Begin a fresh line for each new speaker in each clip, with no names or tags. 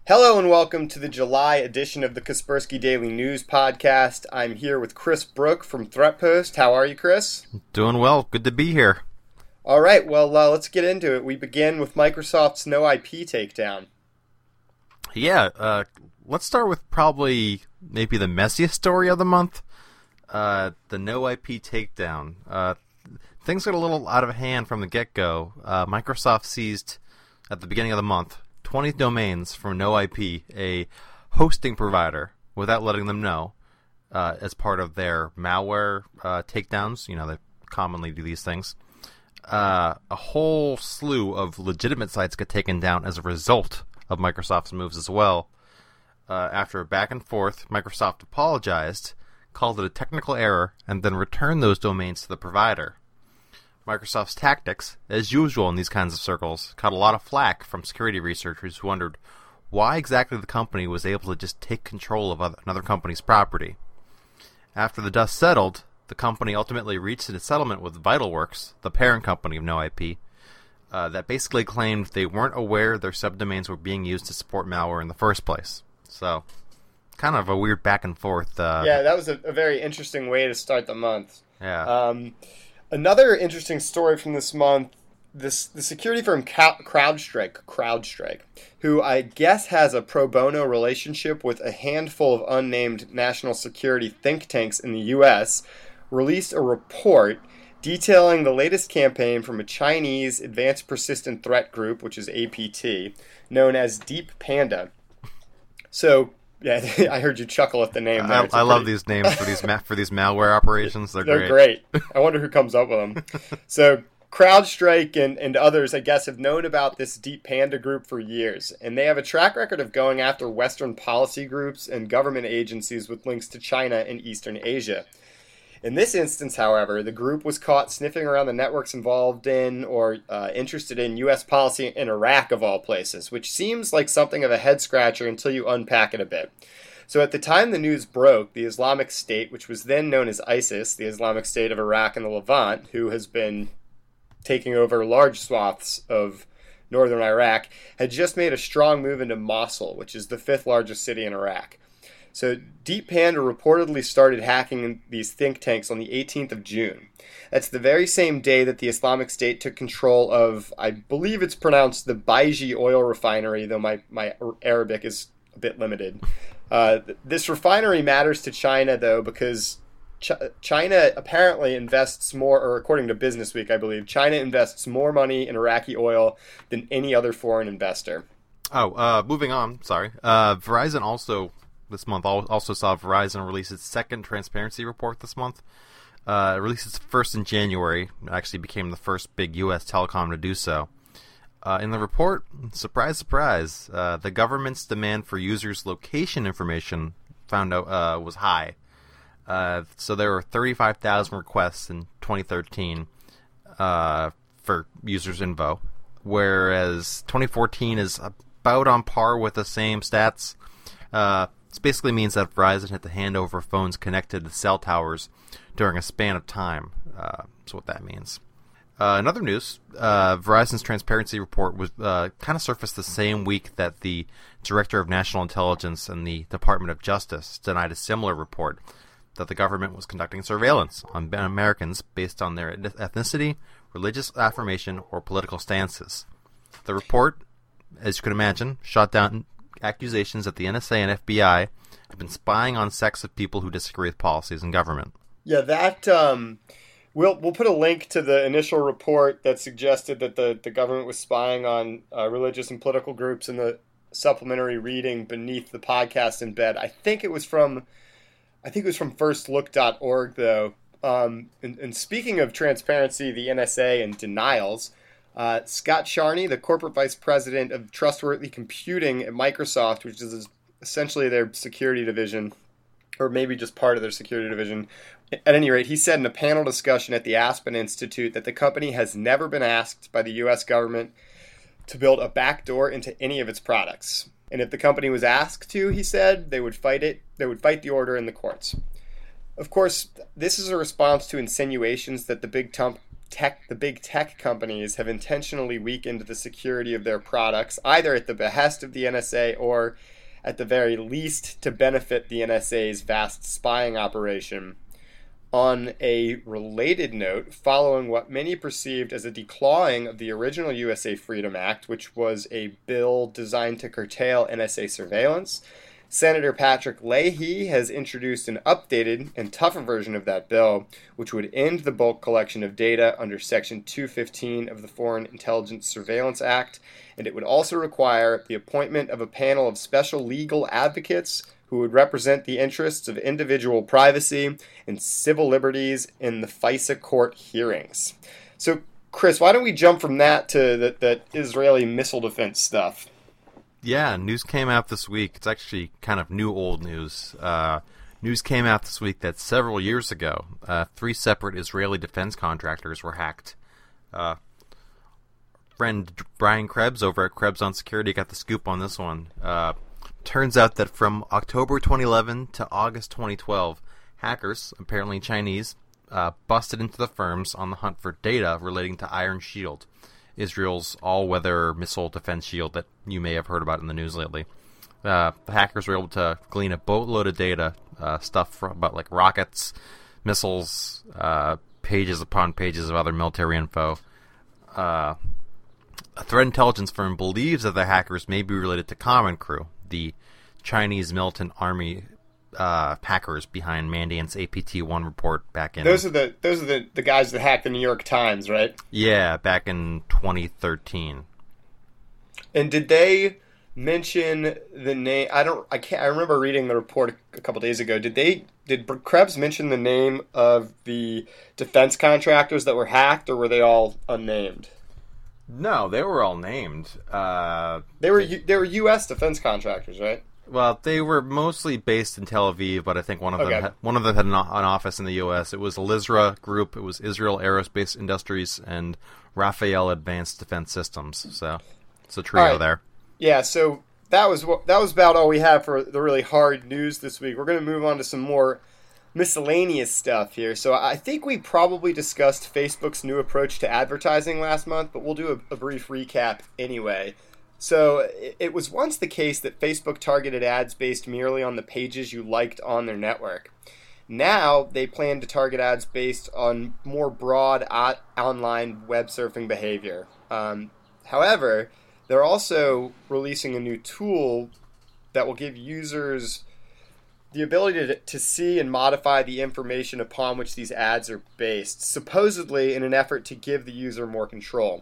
Hello and welcome to the July edition of the Kaspersky Daily News Podcast. I'm here with Chris Brook from ThreatPost. How are you, Chris?
Doing well. Good to be here.
All right, well, let's get into it. We begin with Microsoft's No IP takedown.
Yeah, let's start with probably maybe the messiest story of the month, the No IP takedown. Things got a little out of hand from the get-go. Microsoft seized, at the beginning of the month, 20 domains from No IP, a hosting provider, without letting them know, as part of their malware takedowns. You know, they commonly do these things. A whole slew of legitimate sites get taken down as a result of Microsoft's moves as well. After a back and forth, Microsoft apologized, called it a technical error, and then returned those domains to the provider. Microsoft's tactics, as usual in these kinds of circles, caught a lot of flack from security researchers who wondered why exactly the company was able to just take control of another company's property. After the dust settled, the company ultimately reached a settlement with VitalWorks, the parent company of No IP, that basically claimed they weren't aware their subdomains were being used to support malware in the first place. So, kind of a weird back and forth.
Yeah, that was a very interesting way to start the month.
Yeah.
Another interesting story from this month, the security firm CrowdStrike, who I guess has a pro bono relationship with a handful of unnamed national security think tanks in the U.S., released a report detailing the latest campaign from a Chinese Advanced Persistent Threat Group, which is APT, known as Deep Panda. So, yeah, I heard you chuckle at the name.
I love these names for these malware operations. They're
great. I wonder who comes up with them. So CrowdStrike and others, I guess, have known about this Deep Panda group for years, and they have a track record of going after Western policy groups and government agencies with links to China and Eastern Asia. In this instance, however, the group was caught sniffing around the networks involved in or interested in U.S. policy in Iraq, of all places, which seems like something of a head-scratcher until you unpack it a bit. So at the time the news broke, the Islamic State, which was then known as ISIS, the Islamic State of Iraq and the Levant, who has been taking over large swaths of northern Iraq, had just made a strong move into Mosul, which is the fifth largest city in Iraq. So Deep Panda reportedly started hacking these think tanks on the 18th of June. That's the very same day that the Islamic State took control of, I believe it's pronounced the Baiji oil refinery, though my Arabic is a bit limited. This refinery matters to China, though, because China apparently invests more, or according to Business Week, I believe, China invests more money in Iraqi oil than any other foreign investor.
Moving on, sorry. Verizon also... This month also saw Verizon release its second transparency report this month. It released its first in January. It actually became the first big U.S. telecom to do so. In the report, surprise, surprise, the government's demand for users' location information found out was high. So there were 35,000 requests in 2013 for users' info, whereas 2014 is about on par with the same stats. This basically means that Verizon had to hand over phones connected to cell towers during a span of time. That's what that means. In other news, Verizon's transparency report was kind of surfaced the same week that the Director of National Intelligence and the Department of Justice denied a similar report that the government was conducting surveillance on Americans based on their ethnicity, religious affirmation, or political stances. The report, as you can imagine, shot down accusations that the NSA and FBI have been spying on sects of people who disagree with policies in government.
Yeah, that we'll put a link to the initial report that suggested that the government was spying on religious and political groups in the supplementary reading beneath the podcast embed. I think it was from firstlook.org, though. And speaking of transparency, the NSA and denials, Scott Charney, the corporate vice president of Trustworthy Computing at Microsoft, which is essentially their security division, or maybe just part of their security division. At any rate, he said in a panel discussion at the Aspen Institute that the company has never been asked by the U.S. government to build a backdoor into any of its products. And if the company was asked to, he said, they would fight it. They would fight the order in the courts. Of course, this is a response to insinuations that the big the big tech companies have intentionally weakened the security of their products, either at the behest of the NSA or, at the very least, to benefit the NSA's vast spying operation. On a related note, following what many perceived as a declawing of the original USA Freedom Act, which was a bill designed to curtail NSA surveillance, Senator Patrick Leahy has introduced an updated and tougher version of that bill, which would end the bulk collection of data under Section 215 of the Foreign Intelligence Surveillance Act, and it would also require the appointment of a panel of special legal advocates who would represent the interests of individual privacy and civil liberties in the FISA court hearings. So, Chris, why don't we jump from that to that Israeli missile defense stuff?
Yeah, news came out this week. It's actually kind of new old news. News came out this week that several years ago, 3 separate Israeli defense contractors were hacked. Friend Brian Krebs over at Krebs on Security got the scoop on this one. Turns out that from October 2011 to August 2012, hackers, apparently Chinese, busted into the firms on the hunt for data relating to Iron Shield, Israel's all-weather missile defense shield that you may have heard about in the news lately. The hackers were able to glean a boatload of data, stuff about like rockets, missiles, pages upon pages of other military info. A threat intelligence firm believes that the hackers may be related to Common Crew, the Chinese militant army hackers behind Mandiant's APT-1 report back in...
Those are the guys that hacked the New York Times, right?
Yeah, back in 2013.
And did they mention the name? I remember reading the report a couple days ago. Did Krebs mention the name of the defense contractors that were hacked, or were they all unnamed?
No, they were all named.
They were U.S. defense contractors, right?
Well, they were mostly based in Tel Aviv, but I think one of them had an office in the U.S. It was Elizra Group, it was Israel Aerospace Industries, and Rafael Advanced Defense Systems. So it's a trio there.
Yeah, so that was about all we have for the really hard news this week. We're going to move on to some more miscellaneous stuff here. So I think we probably discussed Facebook's new approach to advertising last month, but we'll do a brief recap anyway. So it was once the case that Facebook targeted ads based merely on the pages you liked on their network. Now they plan to target ads based on more broad online web surfing behavior. However, they're also releasing a new tool that will give users the ability to see and modify the information upon which these ads are based, supposedly in an effort to give the user more control.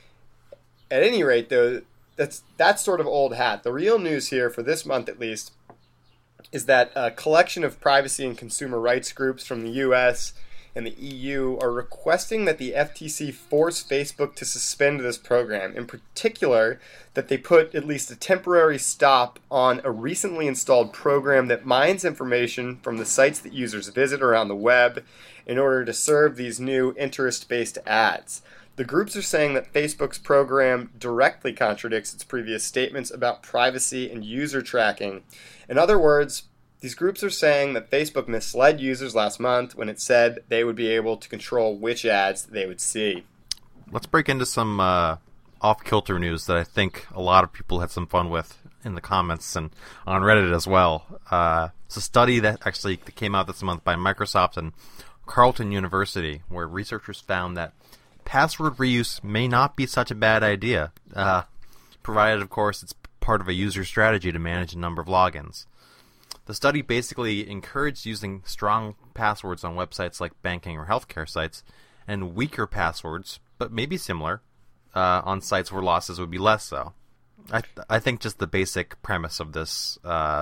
At any rate, though, that's sort of old hat. The real news here, for this month at least, is that a collection of privacy and consumer rights groups from the US and the EU are requesting that the FTC force Facebook to suspend this program. In particular, that they put at least a temporary stop on a recently installed program that mines information from the sites that users visit around the web in order to serve these new interest-based ads. The groups are saying that Facebook's program directly contradicts its previous statements about privacy and user tracking. In other words, these groups are saying that Facebook misled users last month when it said they would be able to control which ads they would see.
Let's break into some off-kilter news that I think a lot of people had some fun with in the comments and on Reddit as well. It's a study that actually came out this month by Microsoft and Carleton University, where researchers found that password reuse may not be such a bad idea, provided, of course, it's part of a user strategy to manage a number of logins. The study basically encouraged using strong passwords on websites like banking or healthcare sites, and weaker passwords, but maybe similar, on sites where losses would be less so. I think just the basic premise of this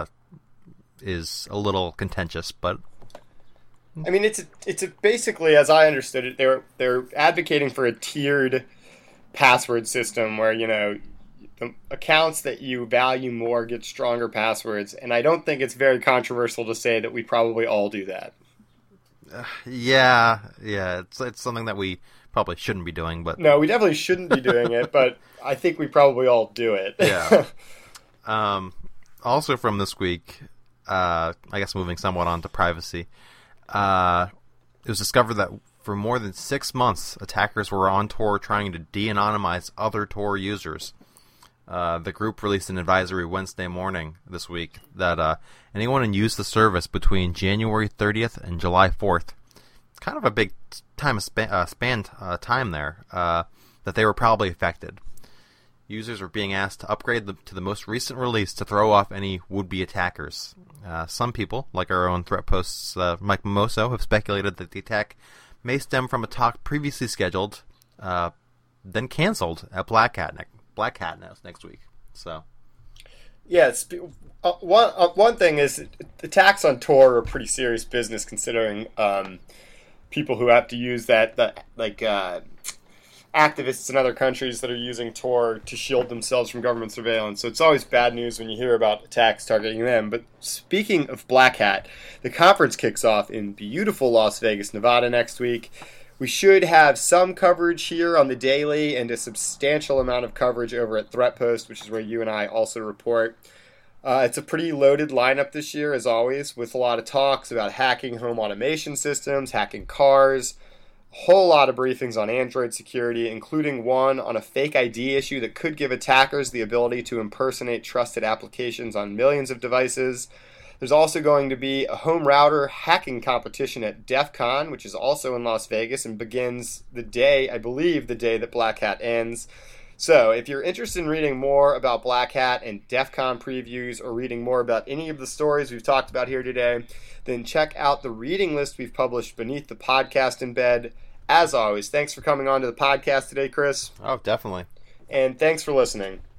is a little contentious, but...
I mean, it's basically, as I understood it, they're advocating for a tiered password system where, you know, the accounts that you value more get stronger passwords, and I don't think it's very controversial to say that we probably all do that.
Yeah, it's something that we probably shouldn't be doing, but...
No, we definitely shouldn't be doing it, but I think we probably all do it.
Yeah. Also from this week, I guess moving somewhat on to privacy, it was discovered that For more than 6 months, attackers were on Tor trying to de-anonymize other Tor users. The group released an advisory Wednesday morning this week that anyone who used the service between January 30th and July 4th, it's kind of a big time time there, that they were probably affected. Users are being asked to upgrade to the most recent release to throw off any would-be attackers. Some people, like our own Threat Post's Mike Mimoso, have speculated that the attack may stem from a talk previously scheduled, then canceled at Black Hat next week. So,
yeah, one thing is attacks on Tor are pretty serious business, considering people who have to use activists in other countries that are using Tor to shield themselves from government surveillance. So it's always bad news when you hear about attacks targeting them. But speaking of Black Hat, the conference kicks off in beautiful Las Vegas, Nevada next week. We should have some coverage here on the daily and a substantial amount of coverage over at Threat Post, which is where you and I also report. It's a pretty loaded lineup this year, as always, with a lot of talks about hacking home automation systems, hacking cars, whole lot of briefings on Android security, including one on a fake ID issue that could give attackers the ability to impersonate trusted applications on millions of devices. There's also going to be a home router hacking competition at DEF CON, which is also in Las Vegas and begins the day that Black Hat ends. So if you're interested in reading more about Black Hat and DEF CON previews, or reading more about any of the stories we've talked about here today, then check out the reading list we've published beneath the podcast embed. As always, thanks for coming on to the podcast today, Chris.
Oh, definitely.
And thanks for listening.